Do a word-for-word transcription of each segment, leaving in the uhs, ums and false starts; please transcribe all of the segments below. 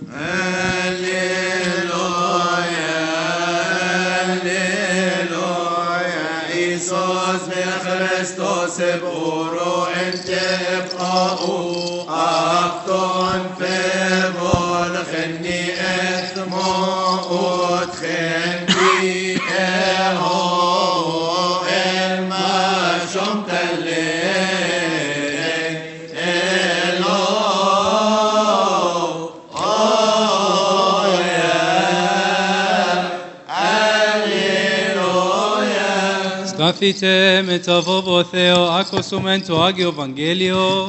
Καθίτε με το βόβο Θεό, άκουσουμε το Άγιο Ευαγγέλιο.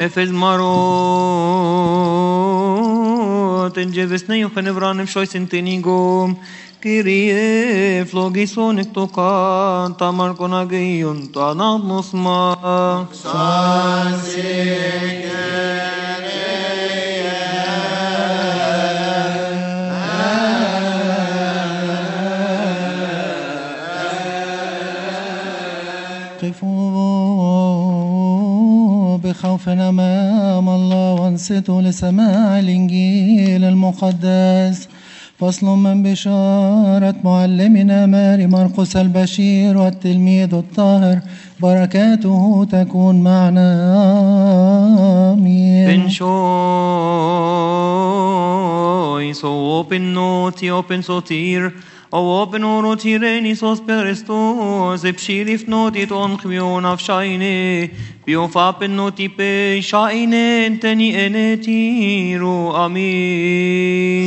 Εφεσμαρό, την τζεβεσνέιο χανευράνεμ σόισιν την ήγομ, Κύριε φλογίσον εκ το κατάμαρκον Αγίων, το ανάγνωσμα. Ξάσι قفوا بخوف أمام الله وانصتوا لسماع الإنجيل المقدس. فصل من بشارة معلمنا ماري مرقس البشير والتلميذ الطاهر، بركاته تكون معنا آمين. Benshoi, so open noti, open sotir, o open orotireni sos perestos, epshirif notit on chmion av shaine, biofapen noti pe shaine, teni enetiru, amin.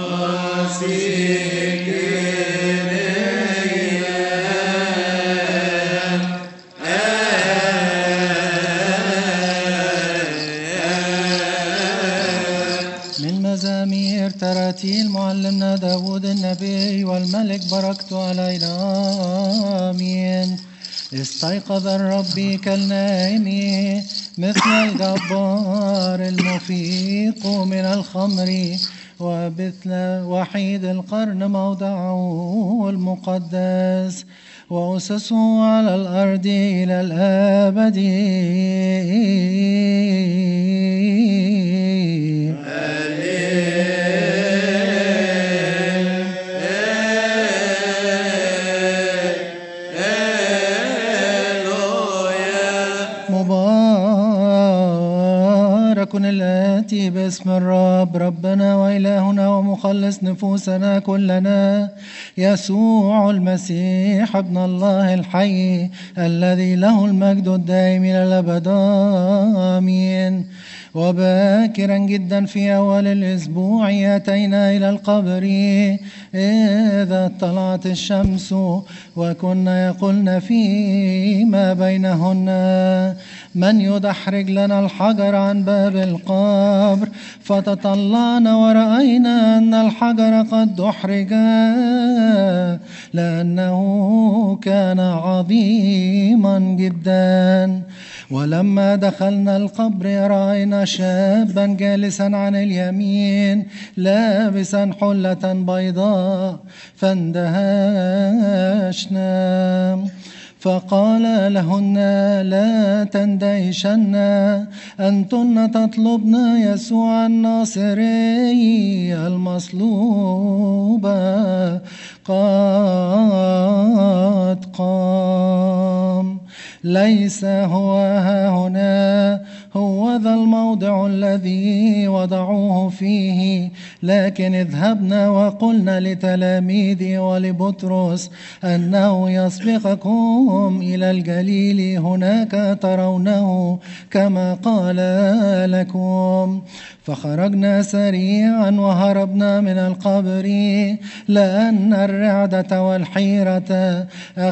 تراتيل معلمنا داود النبي والملك بركته علينا آمين. استيقظ الرب كالنائم مثل الجبار المفيق من الخمر، ومثل وحيد القرن موضعه المقدس، وأسسه على الأرض إلى الأبد. مبارك الآتي باسم الرب ربنا وإلهنا ومخلص نفوسنا كلنا، يسوع المسيح ابن الله الحي الذي له المجد الدائم إلى الأبد آمين. وباكرا جدا في أول الأسبوع أتينا إلى القبر إذا طلعت الشمس، وكنا يقولن فيما بينهن من يدحرج لنا الحجر عن باب القبر، فتطلعنا ورأينا أن الحجر قد دحرج لأنه كان عظيما جدا. ولما دخلنا القبر رأينا شابا جالسا عن اليمين لابسا حلة بيضاء، فاندهشنا. فقال لهن لا تندهشن، أنتن تطلبن يسوع الناصري المصلوب، قد قام، ليس هو ها هنا، هو ذا الموضع الذي وضعوه فيه. لكن اذهبنا وقلنا لتلاميذي ولبطرس أنه يسبقكم إلى الجليل، هناك ترونه كما قال لكم. فخرجنا سريعا وهربنا من القبر، لأن الرعدة والحيرة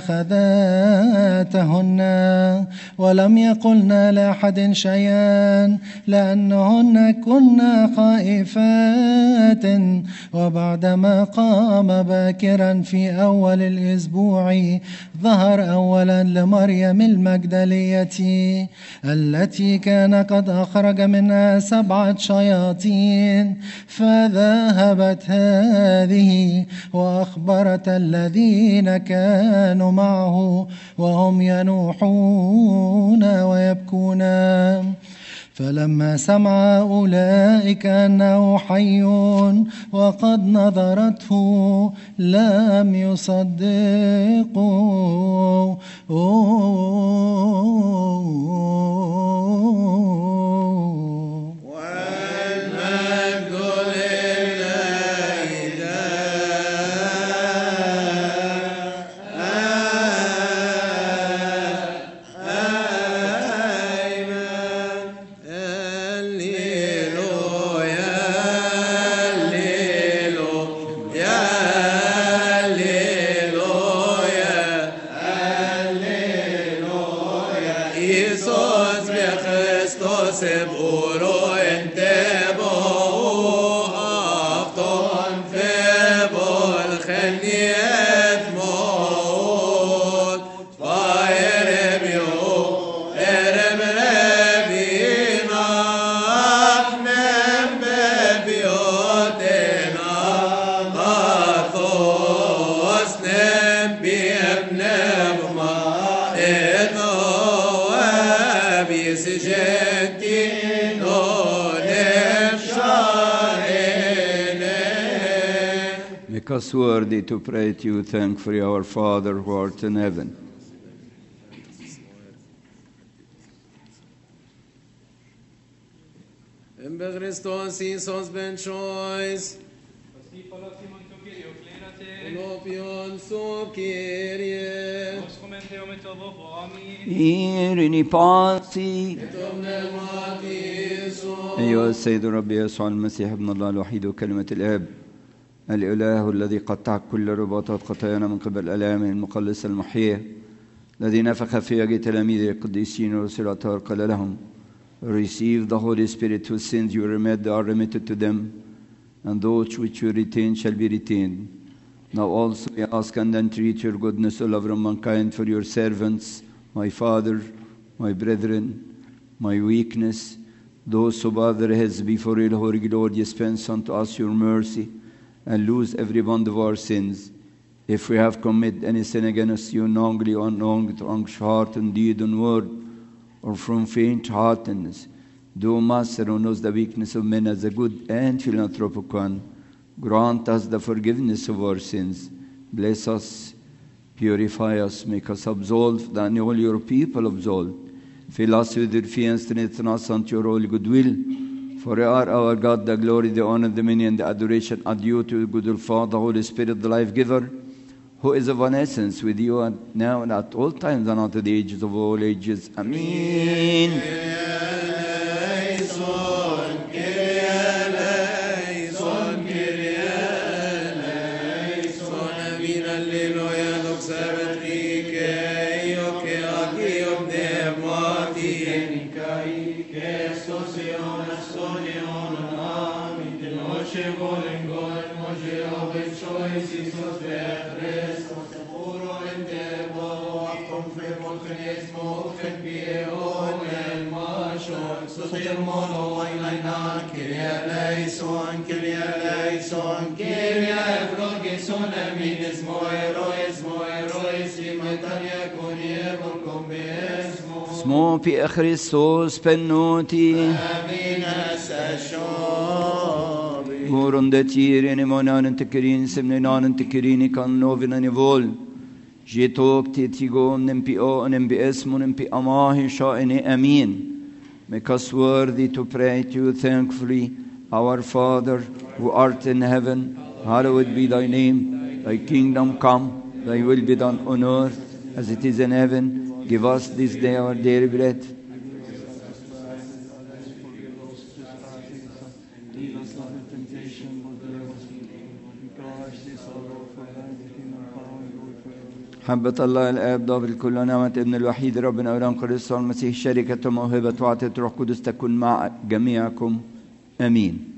أخذتهن، ولم يقلن لأحد شيئا لأنهن كنا خائفات. وبعدما قام باكرا في أول الأسبوع ظهر أولا لمريم المجدلية التي كان قد أخرج منها سبعة شياطين، فذهبت هذه وأخبرت الذين كانوا معه وهم ينوحون ويبكون. فلما سمع أولئك أنه حي وقد نظرته لم يصدقوا. Make us worthy to pray to you, thankfully, our Father who art in heaven. En Christos Isos ben choice. Olopion so Kyrie. إيرني باسي أيها السيد الرب يسوع المسيح ابن الله الوحيد وكلمة الآب الإله الذي قطع كل رباطات خطايانا من قبل آلامه المقلصة المحيية الذي نفخ في وجه تلاميذه القديسين ورسل أطهار قال لهم receive the Holy Spirit whose sins you remit are remitted to them and those which you retain shall be retained. Now also we ask and entreat your goodness, O lover of mankind, for your servants, my Father, my brethren, my weakness, those who bow their heads before you, Holy Lord, dispense unto us your mercy, and lose every bond of our sins. If we have committed any sin against you, knowingly or unknowingly, with anxious heart and deed and word, or from faint-heartedness, do, Master, who knows the weakness of men as a good and philanthropic one, grant us the forgiveness of our sins. Bless us, purify us, make us absolved, and all your people absolved. Fill us with your fear and strengthen us unto your holy goodwill. For you are our God, the glory, the honor, the dominion, the adoration are due to the good Father, the Holy Spirit, the life giver, who is of one essence with you and now and at all times and unto the ages of all ages. Amen. Smo pi Christos pennuti. Morunde tirene monanen tekerin semnenanen tekerini kan novinen vol. Jitok titigom nempi o nempi esmo nempi amahi shaine amin. Make us worthy to pray to you thankfully, our Father who art in heaven, hallowed be thy name. Thy kingdom come, thy will be done on earth as it is in heaven. Give us this day our daily bread. محبة الله الآب ضابط الكل ونعمة ابن الوحيد ربنا ولان قدس المسيح شركة موهبة وعطية روح قدس تكون مع جميعكم آمين.